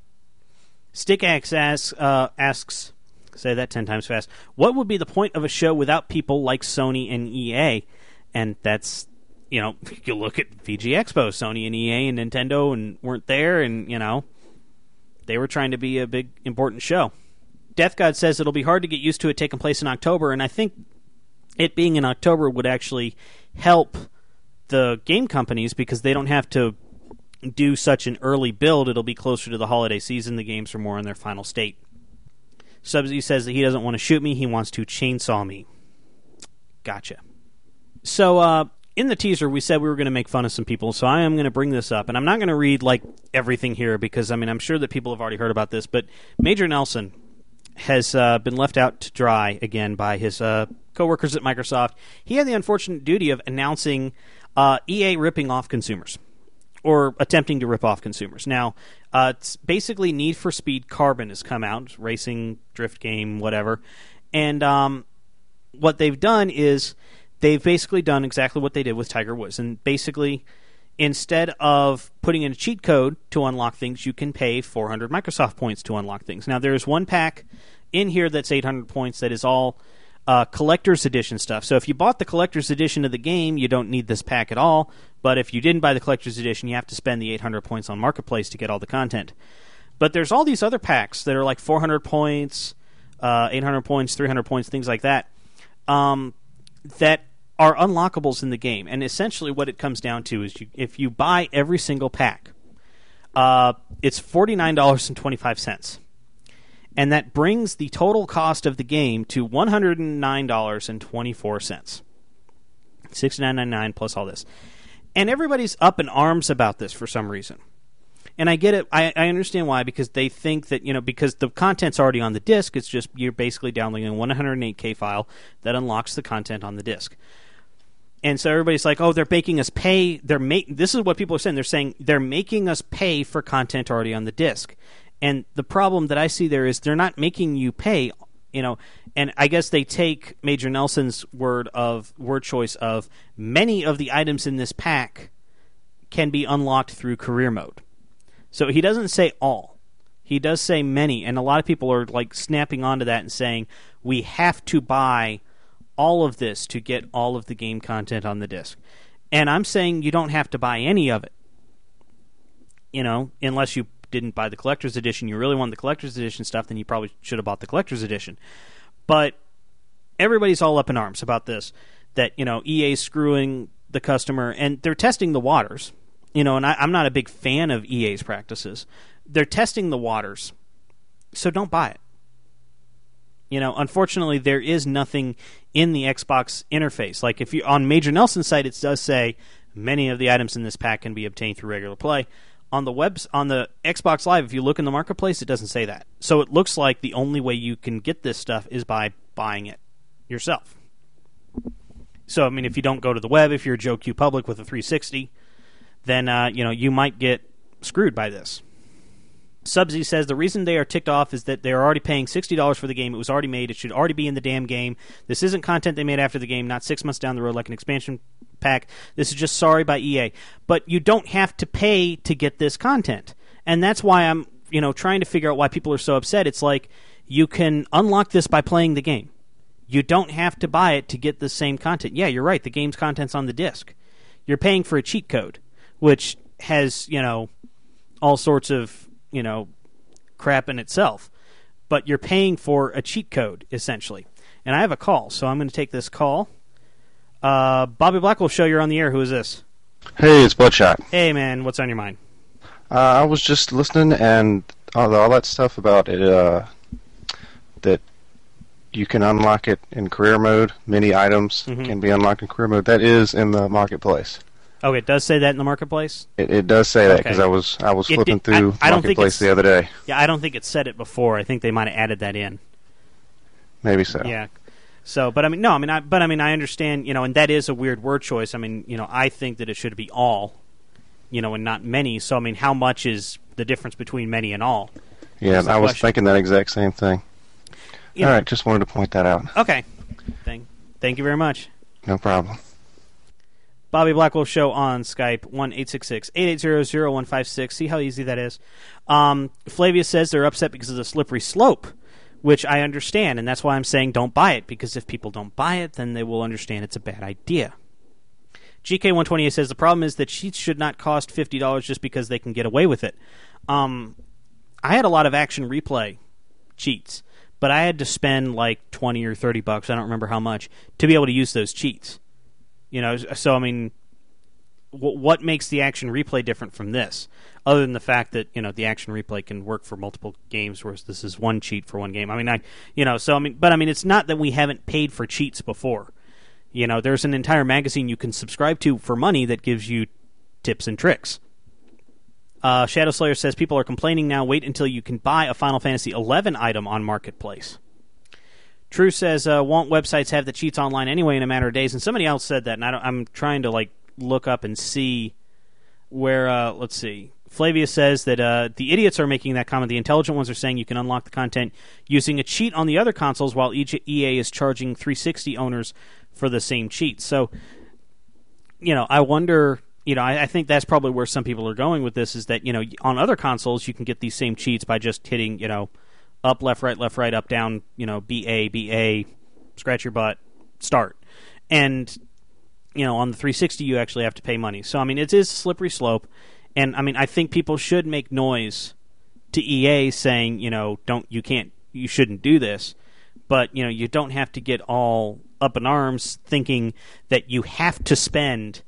Stickaxe asks, say that 10 times fast, what would be the point of a show without people like Sony and EA? And that's, you look at VG Expo, Sony and EA and Nintendo and weren't there, and, they were trying to be a big, important show. Death God says it'll be hard to get used to it taking place in October, and I think it being in October would actually help the game companies because they don't have to do such an early build. It'll be closer to the holiday season. The games are more in their final state. Subsy says that he doesn't want to shoot me. He wants to chainsaw me. Gotcha. So, in the teaser, we said we were going to make fun of some people, so I am going to bring this up. And I'm not going to read, everything here because, I'm sure that people have already heard about this. But Major Nelson has been left out to dry again by his coworkers at Microsoft. He had the unfortunate duty of announcing EA ripping off consumers, or attempting to rip off consumers. Now, it's basically Need for Speed Carbon has come out, racing, drift game, whatever. And what they've done is they've basically done exactly what they did with Tiger Woods. And basically, instead of putting in a cheat code to unlock things, you can pay 400 Microsoft points to unlock things. Now, there's one pack in here that's 800 points that is all collector's edition stuff. So if you bought the collector's edition of the game, you don't need this pack at all. But if you didn't buy the collector's edition, you have to spend the 800 points on Marketplace to get all the content. But there's all these other packs that are like 400 points, 800 points, 300 points, things like that, that are unlockables in the game. And essentially what it comes down to is if you buy every single pack, it's $49.25. And that brings the total cost of the game to $109.24. $69.99 plus all this. And everybody's up in arms about this for some reason. And I get it. I understand why, because they think that, because the content's already on the disc, it's just you're basically downloading a 108K file that unlocks the content on the disc. And so everybody's like, oh, they're making us pay. This is what people are saying. They're saying they're making us pay for content already on the disc. And the problem that I see there is they're not making you pay, and I guess they take Major Nelson's word choice of many of the items in this pack can be unlocked through career mode. So he doesn't say all. He does say many, and a lot of people are snapping onto that and saying we have to buy all of this to get all of the game content on the disc. And I'm saying you don't have to buy any of it. Unless you didn't buy the collector's edition, you really want the collector's edition stuff, then you probably should have bought the collector's edition. But everybody's all up in arms about this, that, EA's screwing the customer, and they're testing the waters. And I'm not a big fan of EA's practices. They're testing the waters, so don't buy it. Unfortunately, there is nothing in the Xbox interface. Like if you on Major Nelson's site, it does say many of the items in this pack can be obtained through regular play. On the Xbox Live, if you look in the marketplace, it doesn't say that. So it looks like the only way you can get this stuff is by buying it yourself. So if you don't go to the web, if you're Joe Q Public with a 360, then you might get screwed by this. Subsy says the reason they are ticked off is that they are already paying $60 for the game. It was already made. It should already be in the damn game. This isn't content they made after the game, not 6 months down the road like an expansion pack. This is just sorry by EA. But you don't have to pay to get this content. And that's why I'm, trying to figure out why people are so upset. It's like you can unlock this by playing the game. You don't have to buy it to get the same content. Yeah, you're right. The game's content's on the disc. You're paying for a cheat code, which has, all sorts of crap in itself, but you're paying for a cheat code essentially. And I have a call, so I'm going to take this call. Bobby Blackwolf Show, you're on the air. Who is this? Hey, it's Bloodshot. Hey, man, what's on your mind? I was just listening, and all that stuff about it, that you can unlock it in career mode. Many items can be unlocked in career mode. That is in the marketplace. Oh, it does say that in the marketplace? It does say that, because I was flipping through marketplace the other day. Yeah, I don't think it said it before. I think they might have added that in. Maybe so. Yeah. So, but I mean, no, I mean, I understand, and that is a weird word choice. I mean, I think that it should be all, and not many. So, I mean, how much is the difference between many and all? Yeah, I was thinking that exact same thing. All right, just wanted to point that out. Okay. Thank you very much. No problem. Bobby Blackwolf Show on Skype, 1-866-880-0156. See how easy that is. Flavia says they're upset because of the slippery slope, which I understand, and that's why I'm saying don't buy it, because if people don't buy it, then they will understand it's a bad idea. GK128 says the problem is that cheats should not cost $50 just because they can get away with it. I had a lot of Action Replay cheats, but I had to spend like $20 or $30, I don't remember how much, to be able to use those cheats. So I mean, what makes the Action Replay different from this, other than the fact that the Action Replay can work for multiple games, whereas this is one cheat for one game. I mean, it's not that we haven't paid for cheats before. There's an entire magazine you can subscribe to for money that gives you tips and tricks. Shadow Slayer says people are complaining now. Wait until you can buy a Final Fantasy XI item on Marketplace. True says, won't websites have the cheats online anyway in a matter of days? And somebody else said that, and I'm trying to look up and see where. Let's see. Flavia says that the idiots are making that comment. The intelligent ones are saying you can unlock the content using a cheat on the other consoles, while EA is charging 360 owners for the same cheat. So, I wonder. I think that's probably where some people are going with this. Is that on other consoles you can get these same cheats by just hitting up, left, right, up, down, BA, scratch your butt, start. And, on the 360 you actually have to pay money. So, I mean, it is a slippery slope. And, I mean, I think people should make noise to EA saying, you shouldn't do this. But, you don't have to get all up in arms thinking that you have to spend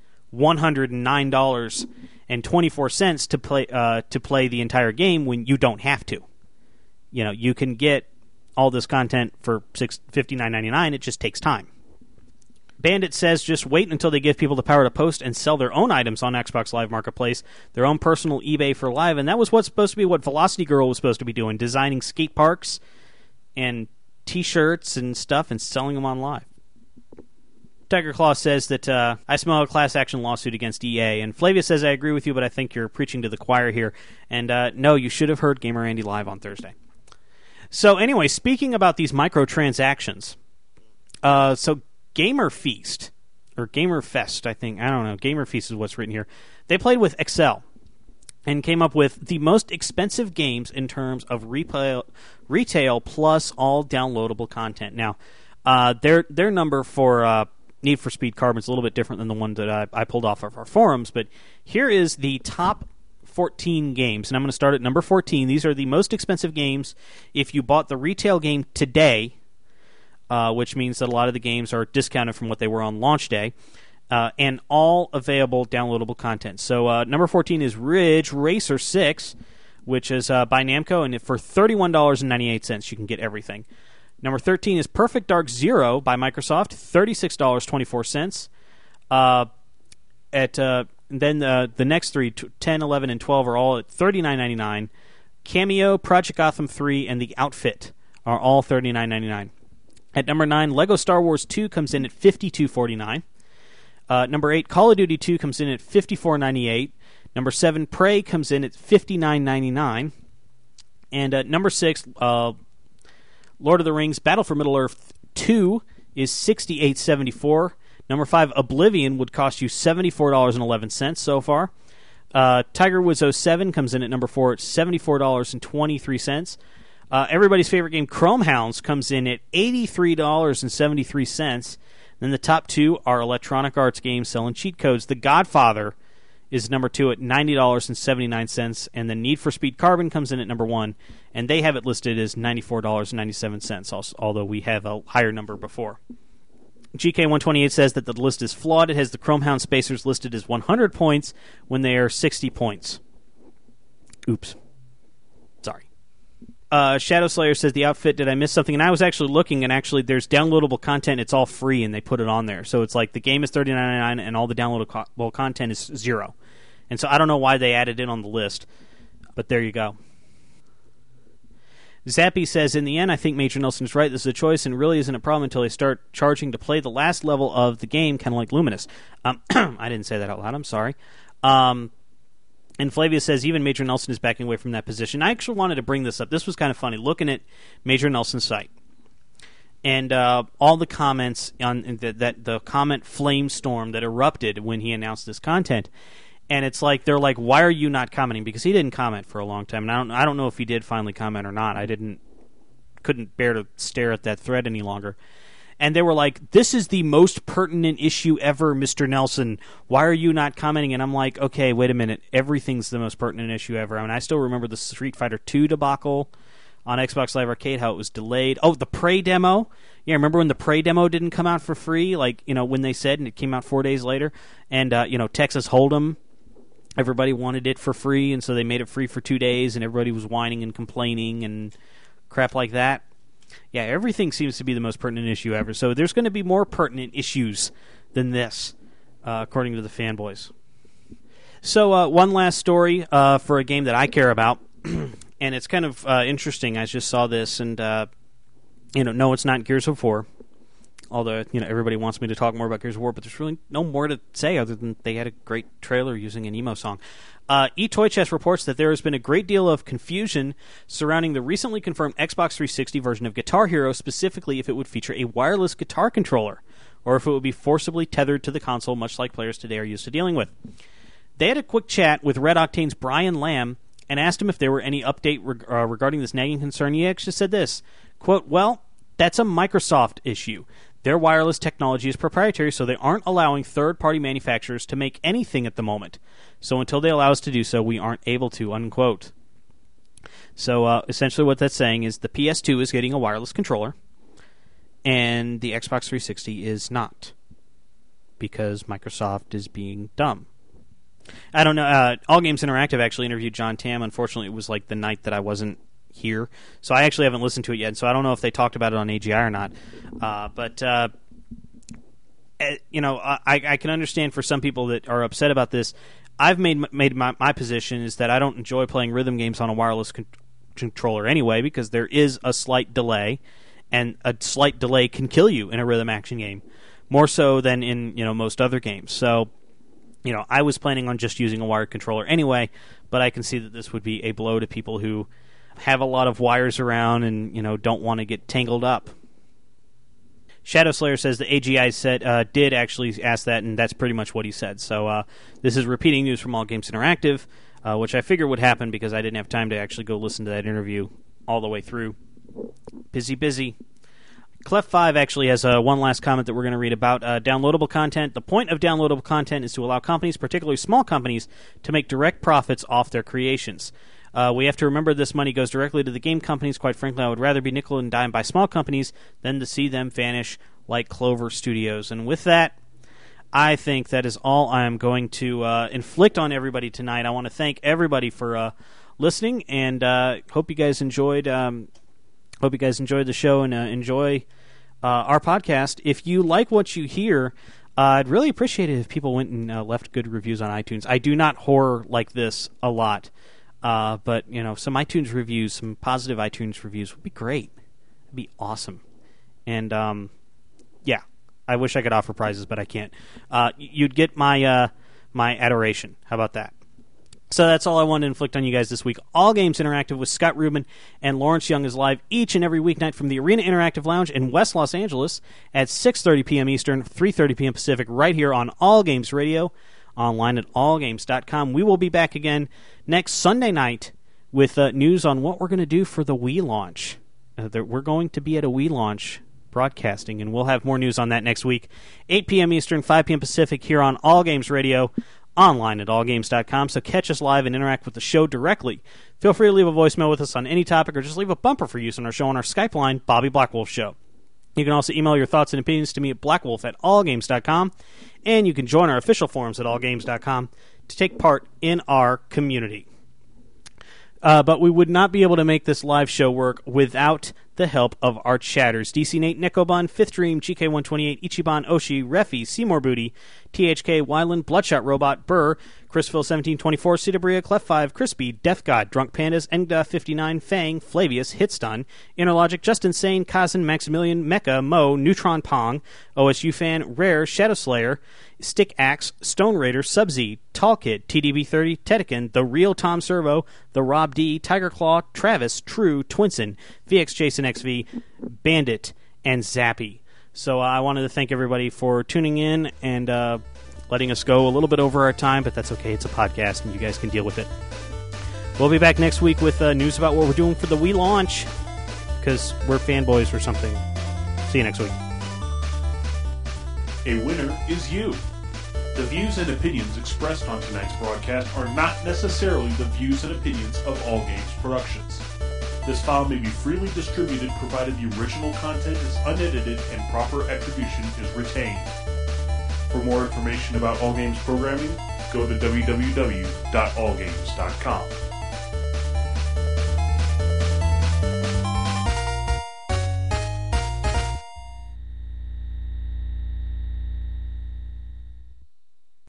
$109.24 to play the entire game when you don't have to. You can get all this content for $59.99. It just takes time. Bandit says just wait until they give people the power to post and sell their own items on Xbox Live Marketplace, their own personal eBay for Live, and that was what's supposed to be what Velocity Girl was supposed to be doing, designing skate parks and T-shirts and stuff and selling them on Live. Tiger Claw says that I smell a class action lawsuit against EA, and Flavia says I agree with you, but I think you're preaching to the choir here. And no, you should have heard Gamer Andy live on Thursday. So anyway, speaking about these microtransactions, so Gamer Feast, or Gamer Fest, I think, I don't know, Gamer Feast is what's written here. They played with Excel and came up with the most expensive games in terms of retail plus all downloadable content. Now, their number for Need for Speed Carbon is a little bit different than the one that I pulled off of our forums, but here is the top 14 games, and I'm going to start at number 14. These are the most expensive games if you bought the retail game today, which means that a lot of the games are discounted from what they were on launch day, and all available downloadable content. So number 14 is Ridge Racer 6, which is by Namco, and for $31.98 you can get everything. Number 13 is Perfect Dark Zero by Microsoft, $36.24. Then the next three, 10, 11, and 12, are all at $39.99. Cameo, Project Gotham 3, and The Outfit are all $39.99. At number 9, Lego Star Wars 2 comes in at $52.49. Number 8, Call of Duty 2 comes in at $54.98. Number 7, Prey comes in at $59.99. And number 6, Lord of the Rings Battle for Middle-earth 2 is $68.74. Number 5, Oblivion would cost you $74.11 so far. Tiger Woods 07 comes in at number 4 at $74.23. Everybody's favorite game, Chrome Hounds, comes in at $83.73. Then the top 2 are Electronic Arts games selling cheat codes. The Godfather is number 2 at $90.79, and the Need for Speed Carbon comes in at number 1, and they have it listed as $94.97, although we have a higher number before. GK128 says that the list is flawed. It has the Chrome Hound Spacers listed as 100 points when they are 60 points. Oops. Sorry. Shadow Slayer says the outfit, did I miss something? And I was actually looking, and actually there's downloadable content. It's all free, and they put it on there. So it's like the game is $39.99, and all the downloadable content is 0. And so I don't know why they added it on the list, but there you go. Zappy says, in the end, I think Major Nelson's right. This is a choice and really isn't a problem until they start charging to play the last level of the game, kind of like Luminous. I didn't say that out loud. I'm sorry. And Flavia says, even Major Nelson is backing away from that position. I actually wanted to bring this up. This was kind of funny, looking at Major Nelson's site. And all the comments on the comment flame storm that erupted when he announced this content. And it's like, they're like, why are you not commenting? Because he didn't comment for a long time. And I don't know if he did finally comment or not. Couldn't bear to stare at that thread any longer. And they were like, this is the most pertinent issue ever, Mr. Nelson. Why are you not commenting? And I'm like, okay, wait a minute. Everything's the most pertinent issue ever. I mean, I still remember the Street Fighter 2 debacle on Xbox Live Arcade, how it was delayed. Oh, the Prey demo. Yeah, remember when the Prey demo didn't come out for free? Like, when they said, and it came out 4 days later. And, Texas Hold'em. Everybody wanted it for free, and so they made it free for 2 days, and everybody was whining and complaining and crap like that. Yeah, everything seems to be the most pertinent issue ever. So there's going to be more pertinent issues than this, according to the fanboys. So one last story for a game that I care about, and it's kind of interesting. I just saw this, and no, it's not Gears of War. Although, everybody wants me to talk more about Gears of War, but there's really no more to say other than they had a great trailer using an emo song. eToyChest reports that there has been a great deal of confusion surrounding the recently confirmed Xbox 360 version of Guitar Hero, specifically if it would feature a wireless guitar controller, or if it would be forcibly tethered to the console, much like players today are used to dealing with. They had a quick chat with Red Octane's Brian Lamb and asked him if there were any update regarding this nagging concern. He actually said this, quote, well, that's a Microsoft issue. Their wireless technology is proprietary, so they aren't allowing third-party manufacturers to make anything at the moment. So until they allow us to do so, we aren't able to, unquote. So essentially what that's saying is the PS2 is getting a wireless controller, and the Xbox 360 is not, because Microsoft is being dumb. I don't know. All Games Interactive actually interviewed John Tam. Unfortunately, it was like the night that I wasn't here, so I actually haven't listened to it yet, so I don't know if they talked about it on AGI or not. But I can understand for some people that are upset about this. I've made my position is that I don't enjoy playing rhythm games on a wireless controller anyway, because there is a slight delay, and a slight delay can kill you in a rhythm action game, more so than in most other games. So I was planning on just using a wired controller anyway, but I can see that this would be a blow to people who have a lot of wires around and don't want to get tangled up. Shadow Slayer says the AGI said did actually ask that, and that's pretty much what he said. So this is repeating news from All Games Interactive, which I figured would happen because I didn't have time to actually go listen to that interview all the way through. Busy. Clef5 actually has one last comment that we're going to read about downloadable content. The point of downloadable content is to allow companies, particularly small companies, to make direct profits off their creations. We have to remember this money goes directly to the game companies. Quite frankly, I would rather be nickel and dime by small companies than to see them vanish like Clover Studios. And with that, I think that is all I am going to inflict on everybody tonight. I want to thank everybody for listening, and hope you guys enjoyed. Hope you guys enjoyed the show and enjoy our podcast. If you like what you hear, I'd really appreciate it if people went and left good reviews on iTunes. I do not horror like this a lot. But, some iTunes reviews, some positive iTunes reviews would be great. It'd be awesome. And, yeah, I wish I could offer prizes, but I can't. You'd get my my adoration. How about that? So that's all I wanted to inflict on you guys this week. All Games Interactive with Scott Rubin and Lawrence Young is live each and every weeknight from the Arena Interactive Lounge in West Los Angeles at 6:30 p.m. Eastern, 3:30 p.m. Pacific, right here on All Games Radio, online at allgames.com. We will be back again next Sunday night with news on what we're going to do for the Wii launch. We're going to be at a Wii launch broadcasting, and we'll have more news on that next week. 8 p.m. Eastern, 5 p.m. Pacific, here on All Games Radio, online at allgames.com. So catch us live and interact with the show directly. Feel free to leave a voicemail with us on any topic, or just leave a bumper for use on our show on our Skype line, Bobby Blackwolf Show. You can also email your thoughts and opinions to me at blackwolf@allgames.com, and you can join our official forums at allgames.com to take part in our community. But we would not be able to make this live show work without the help of our chatters. DC Nate, Nicobun, Fifth Dream, GK128, Ichiban, Oshi, Refi, Seymour Booty, THK, Wyland, Bloodshot Robot, Burr, Chrisville1724, Cetabria, Clef5, Crispy, Death God, Drunk Pandas, Engda59, Fang, Flavius, Hitstun, Interlogic, Just Insane, Kazan, Maximilian, Mecha, Mo, Neutron Pong, OSU Fan, Rare, Shadow Slayer, Stick Axe, Stone Raider, Sub-Z, Tallkid, TDB30, Tedekin, The Real Tom Servo, The Rob D, Tiger Claw, Travis, True, Twinson, VX Jason XV, Bandit, and Zappy. So I wanted to thank everybody for tuning in and letting us go a little bit over our time, but that's okay. It's a podcast, and you guys can deal with it. We'll be back next week with news about what we're doing for the Wii launch, because we're fanboys or something. See you next week. A winner is you. The views and opinions expressed on tonight's broadcast are not necessarily the views and opinions of All Games Productions. This file may be freely distributed provided the original content is unedited and proper attribution is retained. For more information about All Games programming, go to www.allgames.com.